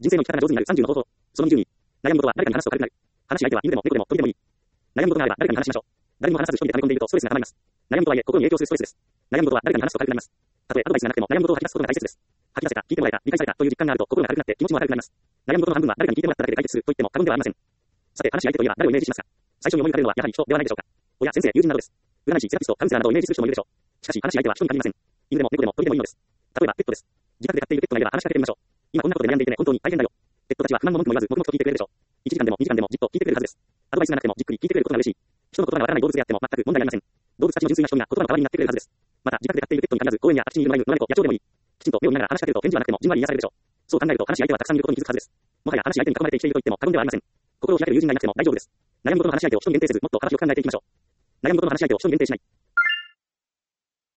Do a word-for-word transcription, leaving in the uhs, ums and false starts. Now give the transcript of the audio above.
人生の生き方が上手になるさんじゅうの方法。そのにじゅうに。悩むことは誰かに話すと軽くなる。話し相手は犬でも猫でも鳥でもいい。悩むことがあれば誰かに話しましょう。誰にも話さず一人で溜め込んでいるとストレスが溜まります。悩むことはいえ、心に影響するストレスです。悩むことは誰かに話すと軽くなります。たとえアドバイスがなくても悩むことを吐き出すことが大切です。吐き出せた、聞いてもらえた、理解されたという実感があると心が軽くなって気持ちも軽くなります。悩むことの半分は誰かに聞いてもらっただけで解決すると言っても過言ではありません。さて、話し相手といえば誰をイメージしますか？最初に思い浮かべるのはやはり人ではないでしょうか。親、先生、友人などです。占い師、セラピスト、カウンセラーなどをイメージする人もいるでしょう。しかし、話し相手は人に限りません。犬でも猫でも鳥でもいいのです。例えば、ペットです。自宅で飼っているペットがいれば話しかけてみましょう。今こんなことで悩んでいてね、本当に大変だよ。ペットたちは不満も文句も言わず、黙々と聞いてくれるでしょう。いちじかんでもにじかんでもじっと聞いてくれるはずです。アドバイスがなくてもじっくり聞いてくれることが嬉しい。人の言葉がわからない動物であっても全く問題ありません。動物たちの純粋な瞳が言葉の代わりになってくれるはずです。また、自宅で飼っているペットに限らず、公園や空き地にいる野良犬、野猫、野鳥でもいい。きちんと目を見ながら話しかけると返事はなくてもじんわり癒されるでしょう。そう考えると話し相手はたくさんいることに気づくはずです。もはや話し相手に囲まれて生きていると言っても過言ではありません。心を開ける友人がいなくても大丈夫です。悩むことの話し相手を人に限定せず、もっと幅広く考えていきましょう。悩むことの話し相手を人に限定しない。